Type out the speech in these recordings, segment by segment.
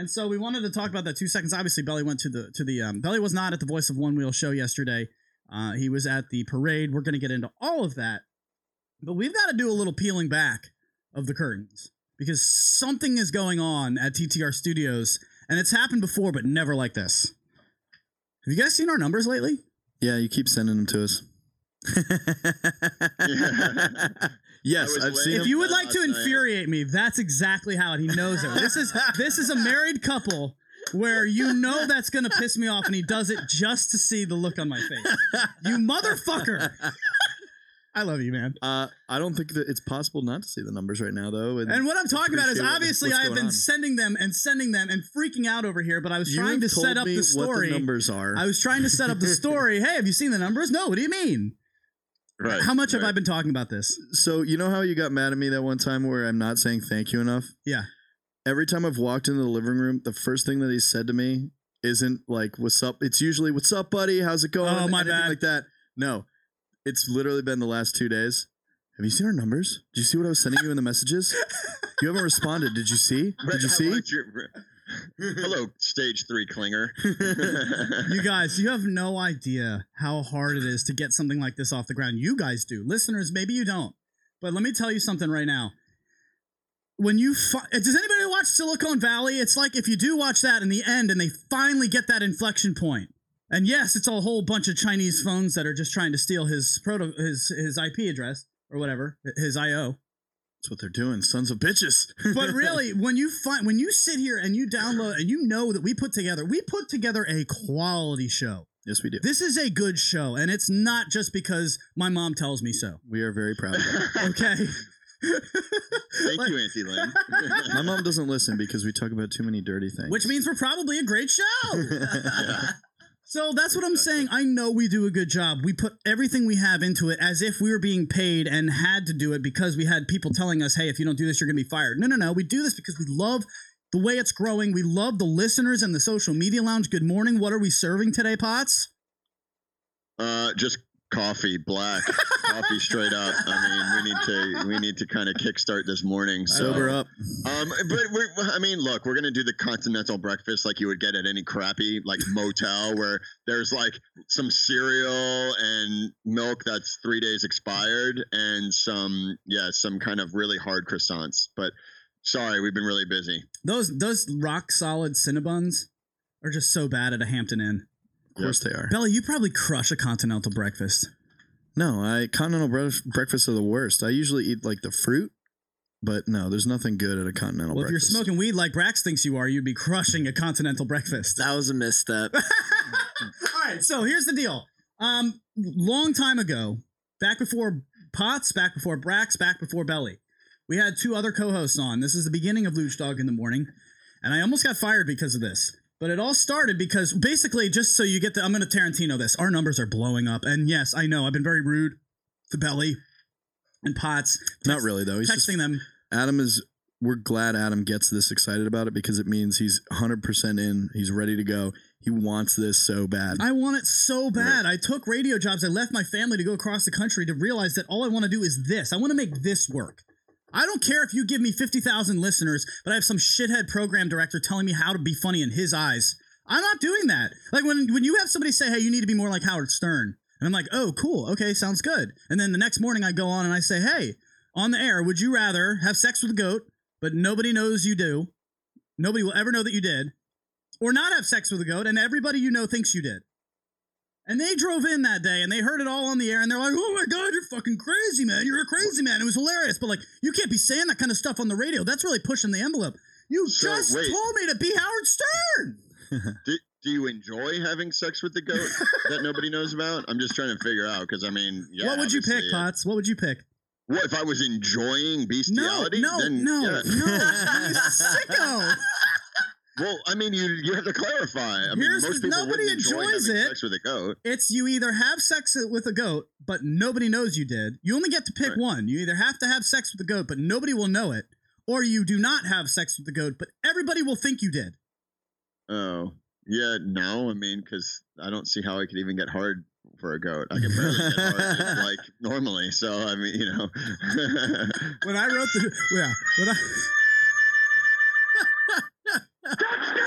And so we wanted to talk about that 2 seconds. Obviously, Belly went to the Belly was not at the Voice of One Wheel show yesterday. He was at the parade. We're going to get into all of that. But we've got to do a little peeling back of the curtains because something is going on at TTR Studios, and it's happened before, but never like this. Have you guys seen our numbers lately? Yeah, you keep sending them to us. Yes, I've seen. If you would like to infuriate me, that's exactly how he knows it. This is a married couple where you know that's going to piss me off, and he does it just to see the look on my face. You motherfucker. I love you, man. I don't think that it's possible not to see the numbers right now, though. And what I'm talking about is obviously I have been sending them and freaking out over here, but I was trying to set up the story. What the numbers are. I was trying to set up the story. Hey, have you seen the numbers? No, what do you mean? Right. How much have I been talking about this? So you know how you got mad at me that one time where I'm not saying thank you enough? Yeah. Every time I've walked into the living room, the first thing that he said to me isn't like, what's up? It's usually, what's up, buddy? How's it going? Oh, my bad. Like that. No. It's literally been the last 2 days. Have you seen our numbers? Did you see what I was sending you in the messages? You haven't responded. Did you see? Did you see? Hello, stage 3 clinger. You guys, you have no idea how hard it is to get something like this off the ground. You guys do. Listeners, maybe you don't. But let me tell you something right now. When you does anybody watch Silicon Valley? It's like if you do watch that in the end and they finally get that inflection point. And yes, it's a whole bunch of Chinese phones that are just trying to steal his IP address or whatever, his IO. That's what they're doing, sons of bitches. But really, when you sit here and you download and you know that we put together a quality show. Yes, we do. This is a good show, and it's not just because my mom tells me so. We are very proud of it. Okay. Thank you, Auntie Lynn. My mom doesn't listen because we talk about too many dirty things. Which means we're probably a great show. Yeah. So that's what I'm saying. I know we do a good job. We put everything we have into it as if we were being paid and had to do it because we had people telling us, hey, if you don't do this, you're going to be fired. No. We do this because we love the way it's growing. We love the listeners and the social media lounge. Good morning. What are we serving today, Potts? Just coffee, black coffee, straight up. I mean, we need to kind of kickstart this morning. Sober up. But look, we're gonna do the continental breakfast like you would get at any crappy like motel where there's like some cereal and milk that's 3 days expired and some kind of really hard croissants. But sorry, we've been really busy. Those rock solid Cinnabons are just so bad at a Hampton Inn. Of course they are. Belly, you probably crush a continental breakfast. No, continental breakfasts are the worst. I usually eat like the fruit, but no, there's nothing good at a continental breakfast. Well, if you're smoking weed like Brax thinks you are, you'd be crushing a continental breakfast. That was a misstep. All right, so here's the deal. Long time ago, back before Potts, back before Brax, back before Belly, we had 2 other co-hosts on. This is the beginning of Luch Dog in the Morning, and I almost got fired because of this. But it all started because basically, just so you get I'm going to Tarantino this. Our numbers are blowing up. And yes, I know I've been very rude to Belly and Potts. Not really, though. He's texting them. We're glad Adam gets this excited about it because it means he's 100% in. He's ready to go. He wants this so bad. I want it so bad. Right. I took radio jobs. I left my family to go across the country to realize that all I want to do is this. I want to make this work. I don't care if you give me 50,000 listeners, but I have some shithead program director telling me how to be funny in his eyes. I'm not doing that. Like when you have somebody say, hey, you need to be more like Howard Stern. And I'm like, oh, cool. Okay, sounds good. And then the next morning I go on and I say, hey, on the air, would you rather have sex with a goat, but nobody knows you do? Nobody will ever know that you did. Or not have sex with a goat and everybody you know thinks you did. And they drove in that day and they heard it all on the air and they're like, oh my God, you're fucking crazy, man. You're a crazy man. It was hilarious. But like, you can't be saying that kind of stuff on the radio. That's really pushing the envelope. You just told me to be Howard Stern. Do you enjoy having sex with the goat that nobody knows about? I'm just trying to figure out because what would you pick, Potts? What would you pick? What if I was enjoying bestiality? No, sicko. Well, you have to clarify. Most people nobody enjoys it. Sex with a goat. It's you either have sex with a goat, but nobody knows you did. You only get to pick one. You either have to have sex with the goat, but nobody will know it, or you do not have sex with the goat, but everybody will think you did. Oh, yeah, no. Because I don't see how I could even get hard for a goat. I can barely get hard like normally. So when I wrote when I.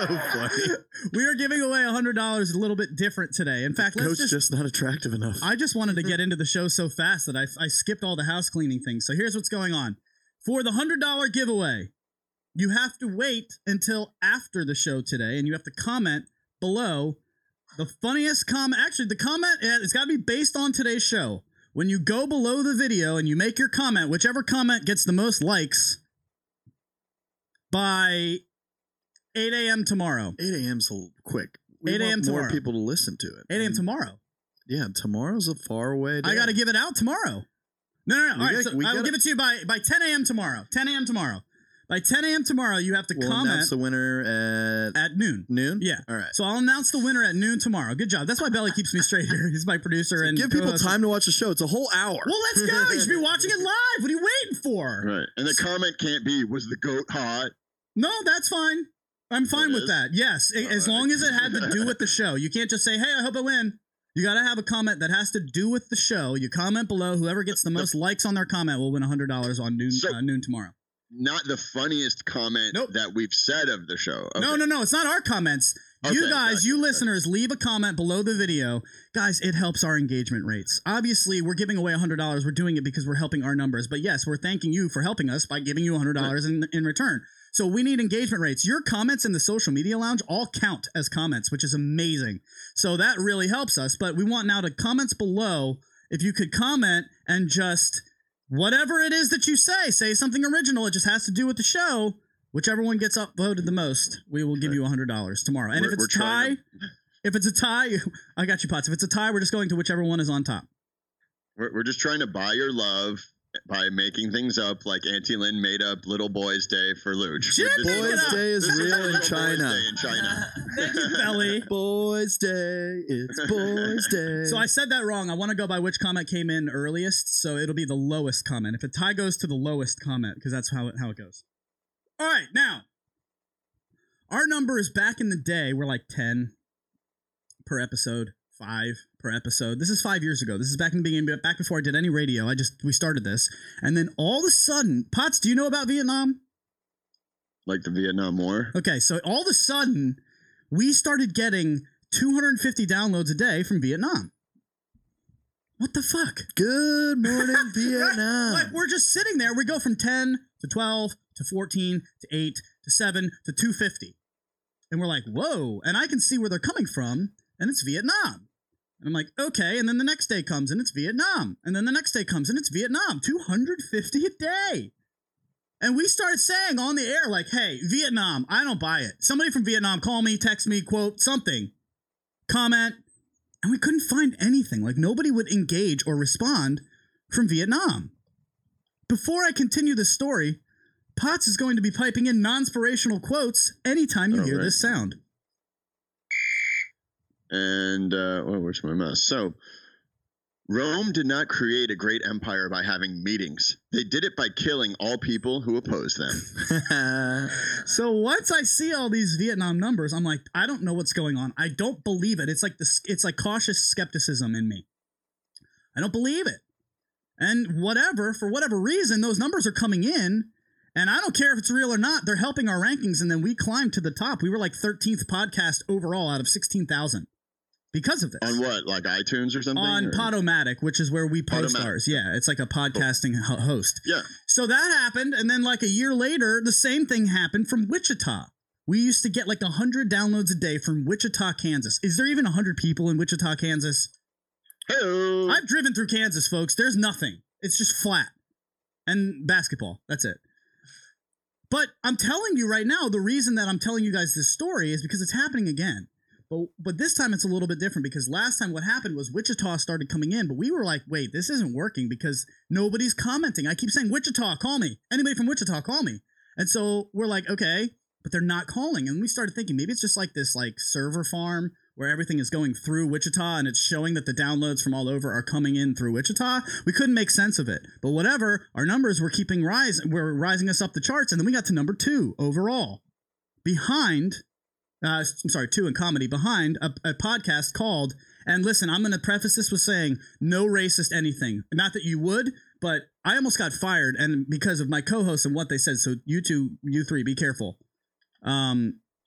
So funny. We are giving away $100 a little bit different today. In fact, let's Coach just not attractive enough. I just wanted to get into the show so fast that I skipped all the house cleaning things. So here's what's going on. For the $100 giveaway, you have to wait until after the show today, and you have to comment below the funniest comment. Actually, the comment, it's got to be based on today's show. When you go below the video and you make your comment, whichever comment gets the most likes by 8 a.m. tomorrow. 8 a.m.'s a little quick. We 8 a.m. want tomorrow. more people to listen to it. 8 a.m. tomorrow. Yeah, tomorrow's a far away day. I got to give it out tomorrow. No. All right, so I will give it to you by 10 a.m. tomorrow. 10 a.m. tomorrow. By 10 a.m. tomorrow, you have to We'll comment. announce the winner at noon. Noon? Yeah. All right. So I'll announce the winner at noon tomorrow. Good job. That's why Belly keeps me straight here. He's my producer. And Give people co-host. time to watch the show. It's a whole hour. Well, let's go. You should be watching it live. What are you waiting for? Right. And the comment can't be, was the goat hot? No, that's fine. I'm fine with that. Yes. As long as it had to do with the show. You can't just say, hey, I hope I win. You got to have a comment that has to do with the show. You comment below. Whoever gets the most likes on their comment will win $100 on noon tomorrow. Not the funniest comment that we've said of the show. Okay. No. It's not our comments. You guys, you listeners, leave a comment below the video. Guys, it helps our engagement rates. Obviously, we're giving away $100. We're doing it because we're helping our numbers. But yes, we're thanking you for helping us by giving you $100 in return. So we need engagement rates. Your comments in the social media lounge all count as comments, which is amazing. So that really helps us. But we want now the comments below. If you could comment and just whatever it is that you say something original. It just has to do with the show. Whichever one gets upvoted the most, we will give you $100 tomorrow. And if it's a tie, I got you, Potts. If it's a tie, we're just going to whichever one is on top. We're just trying to buy your love by making things up, like Auntie Lynn made up Little Boys Day for Luch. Boys Day is real in China. Thank you, Belly. Boys Day, it's Boys Day. So I said that wrong. I want to go by which comment came in earliest, so it'll be the lowest comment. If a tie goes to the lowest comment, because that's how it goes. All right, now, our number is back in the day. We're like 10 per episode. 5 per episode. This is 5 years ago. This is back in the beginning, back before I did any radio. We started this. And then all of a sudden, Potts, do you know about Vietnam? Like the Vietnam War? Okay, so all of a sudden, we started getting 250 downloads a day from Vietnam. What the fuck? Good morning, Vietnam. Like, we're just sitting there. We go from 10 to 12 to 14 to 8 to 7 to 250. And we're like, whoa. And I can see where they're coming from, and it's Vietnam. And I'm like, okay. And then the next day comes and it's Vietnam. And then the next day comes and it's Vietnam. 250 a day. And we started saying on the air, like, hey, Vietnam, I don't buy it. Somebody from Vietnam, call me, text me, quote, something, comment. And we couldn't find anything. Like, nobody would engage or respond from Vietnam. Before I continue this story, Potts is going to be piping in non-inspirational quotes anytime you hear this sound. And, where's my mouse? So, Rome did not create a great empire by having meetings. They did it by killing all people who opposed them. So once I see all these Vietnam numbers, I'm like, I don't know what's going on. I don't believe it. It's like cautious skepticism in me. I don't believe it. And for whatever reason, those numbers are coming in. And I don't care if it's real or not. They're helping our rankings. And then we climbed to the top. We were like 13th podcast overall out of 16,000. Because of this. On what? Like iTunes or something? On Podomatic, which is where we post ours. Yeah, it's like a podcasting host. Yeah. So that happened, and then like a year later, the same thing happened from Wichita. We used to get like 100 downloads a day from Wichita, Kansas. Is there even 100 people in Wichita, Kansas? Hello. I've driven through Kansas, folks. There's nothing. It's just flat. And basketball. That's it. But I'm telling you right now, the reason that I'm telling you guys this story is because it's happening again. But this time it's a little bit different because last time what happened was Wichita started coming in, but we were like, wait, this isn't working because nobody's commenting. I keep saying, Wichita, call me. Anybody from Wichita, call me. And so we're like, okay, but they're not calling. And we started thinking maybe it's just like this like server farm where everything is going through Wichita and it's showing that the downloads from all over are coming in through Wichita. We couldn't make sense of it. But whatever, our numbers were rising us up the charts. And then we got to number 2 overall behind... 2 in comedy, behind a podcast called, and listen, I'm going to preface this with saying no racist anything. Not that you would, but I almost got fired and because of my co-hosts and what they said. So you 3, be careful.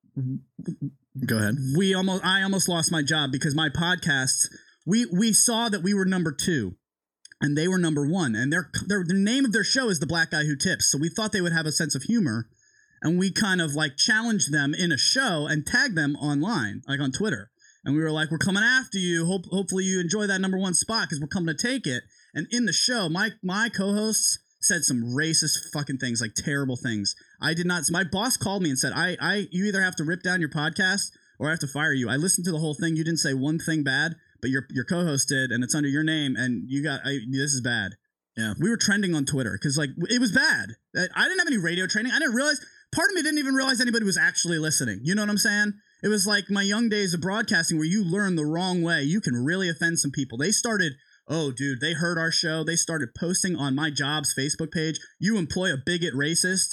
Go ahead. I almost lost my job because my podcast, we saw that we were number 2 and they were number 1, and the name of their show is The Black Guy Who Tips. So we thought they would have a sense of humor, and we kind of like challenged them in a show and tagged them online, like on Twitter. And we were like, we're coming after you. Hopefully you enjoy that number 1 spot because we're coming to take it. And in the show, my co-hosts said some racist fucking things, like terrible things. I did not. My boss called me and said, you either have to rip down your podcast or I have to fire you. I listened to the whole thing. You didn't say one thing bad, but your co-host did, and it's under your name, and this is bad. Yeah. We were trending on Twitter because like it was bad. I didn't have any radio training. I didn't realize, part of me didn't even realize anybody was actually listening. You know what I'm saying? It was like my young days of broadcasting where you learn the wrong way. You can really offend some people. They started, oh, dude, they heard our show. They started posting on my job's Facebook page. You employ a bigot racist.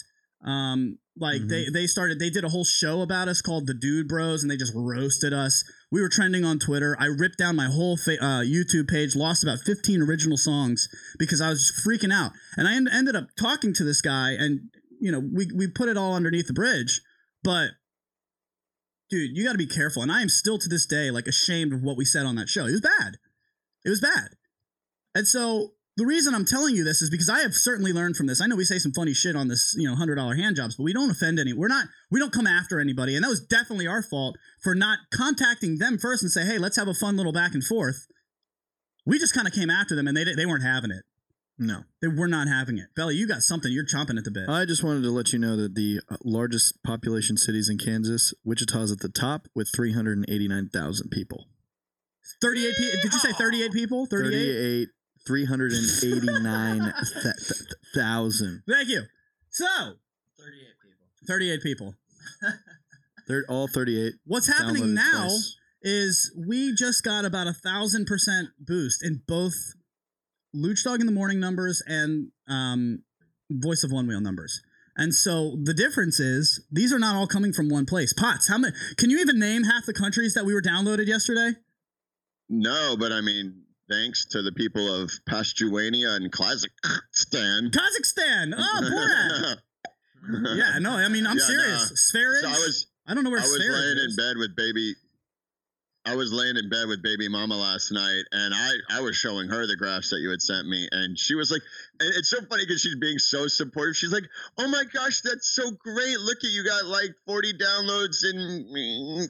They did a whole show about us called The Dude Bros, and they just roasted us. We were trending on Twitter. I ripped down my whole YouTube page, lost about 15 original songs because I was just freaking out. And I ended up talking to this guy, and you know, we put it all underneath the bridge, but dude, you got to be careful. And I am still to this day like ashamed of what we said on that show. It was bad. It was bad. And so the reason I'm telling you this is because I have certainly learned from this. I know we say some funny shit on this, you know, $100 hand jobs, but we don't offend any. We don't come after anybody. And that was definitely our fault for not contacting them first and say, hey, let's have a fun little back and forth. We just kind of came after them and they weren't having it. No. They were not having it. Belly, you got something. You're chomping at the bit. I just wanted to let you know that the largest population cities in Kansas, Wichita's at the top with 389,000 people. 38 people. Did you say 38 people? 38? 389,000. Thank you. So, 38 people. They're all 38. What's happening now twice. is we just got about 1,000% boost in both Luch Dog in the Morning numbers and Voice of One Wheel numbers. And so the difference is these are not all coming from one place. Potts, how many? Can you even name half the countries that we were downloaded yesterday? No, but I mean, thanks to the people of Pashtuania and Kazakhstan. Kazakhstan. Oh, Borat. Yeah, no, I mean, I'm serious. Sferage. So I don't know where I was Sferage laying is. in bed with baby. I was laying in bed with baby mama last night, and I was showing her the graphs that you had sent me, and she was like, and it's so funny because she's being so supportive. She's like, "Oh my gosh, that's so great! Look at you got like 40 downloads in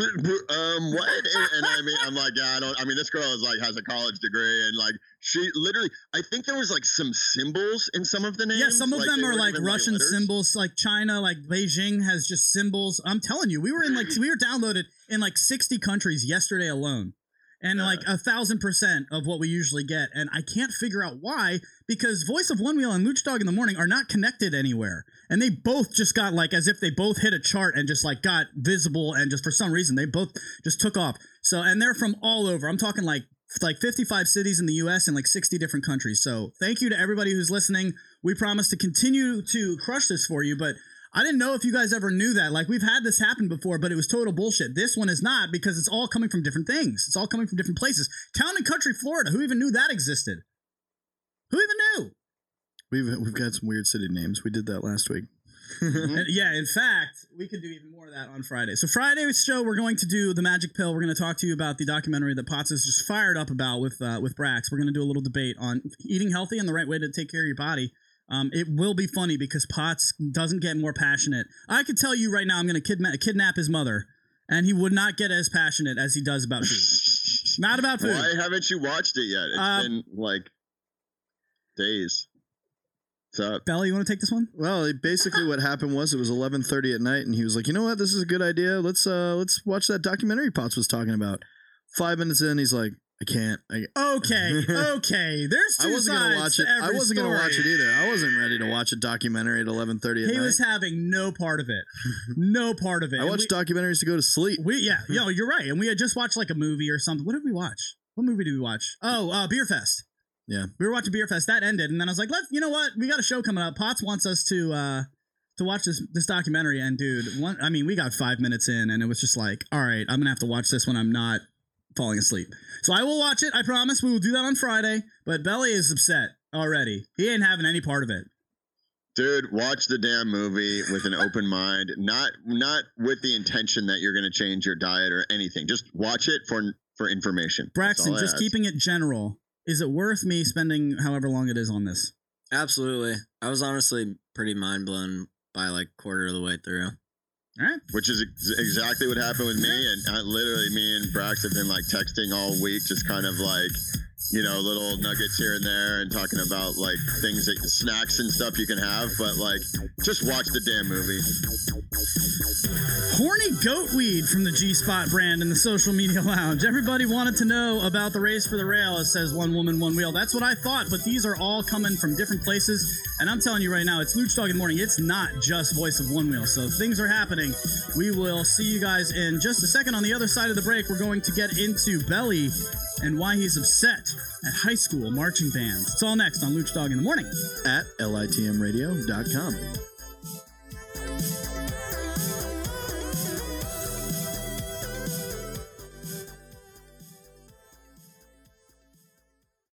what?" And I mean, I'm like, yeah, I mean, this girl is like has a college degree, and like she literally, I think there was like some symbols in some of the names. Yeah, some of them they are weren't like even, Russian letters. symbols, like China, like Beijing has just symbols. I'm telling you, we were downloaded in like 60 countries yesterday alone, and like 1,000% of what we usually get. And I can't figure out why, because Voice of One Wheel and Luch Dog in the Morning are not connected anywhere, and they both just got like as if they both hit a chart and just like got visible, and just for some reason they both just took off. So, and they're from all over. I'm talking like 55 cities in the U.S. and like 60 different countries. So thank you to everybody who's listening. We promise to continue to crush this for you, but I didn't know if you guys ever knew that. Like, we've had this happen before, but it was total bullshit. This one is not, because it's all coming from different things. It's all coming from different places. Town and Country, Florida. Who even knew that existed? Who even knew? We've got some weird city names. We did that last week. And yeah, in fact, we could do even more of that on Friday. So Friday's show, we're going to do The Magic Pill. We're going to talk to you about the documentary that Potts is just fired up about with Brax. We're going to do a little debate on eating healthy and the right way to take care of your body. It will be funny because Potts doesn't get more passionate. I could tell you right now I'm going to kidnap his mother, and he would not get as passionate as he does about food. Not about food. Why haven't you watched it yet? It's been like days. What's up? Bella, you want to take this one? Well, basically what happened was it was 11:30 at night, and he was like, "You know what? This is a good idea. Let's watch that documentary Potts was talking about." 5 minutes in, he's like, "I can't." Okay. There's two I wasn't sides gonna watch it. to every I wasn't story. gonna watch it either. I wasn't ready to watch a documentary at 11:30 at He night. was having no part of it. No part of it. I watched documentaries to go to sleep. You're right. And we had just watched like a movie or something. What did we watch? What movie did we watch? Oh, Beer Fest. Yeah. We were watching Beer Fest. That ended, and then I was like, you know what? We got a show coming up. Potts wants us to watch this documentary, and dude, we got 5 minutes in, and it was just like, all right, I'm gonna have to watch this when I'm not falling asleep. So I will watch it. I promise. We will do that on Friday. But Belly is upset already. He ain't having any part of it. Dude, watch the damn movie with an open mind, not with the intention that you're going to change your diet or anything. Just watch it for information. Braxton, just keeping it general, is it worth me spending however long it is on this? Absolutely. I was honestly pretty mind blown by like quarter of the way through. All right. Which is exactly what happened with me. And literally, me and Brax have been like texting all week, just kind of like, you know, little nuggets here and there and talking about like things, that snacks and stuff you can have. But like, just watch the damn movie. Horny goat weed from the G-Spot brand in the social media lounge. Everybody wanted to know about the race for the rail. It says one woman, one wheel. That's what I thought, but these are all coming from different places. And I'm telling you right now, it's Luch Dog in the Morning. It's not just Voice of One Wheel. So things are happening. We will see you guys in just a second. On the other side of the break, we're going to get into Belly and why he's upset at high school marching bands. It's all next on Luch Dog in the Morning at litmradio.com.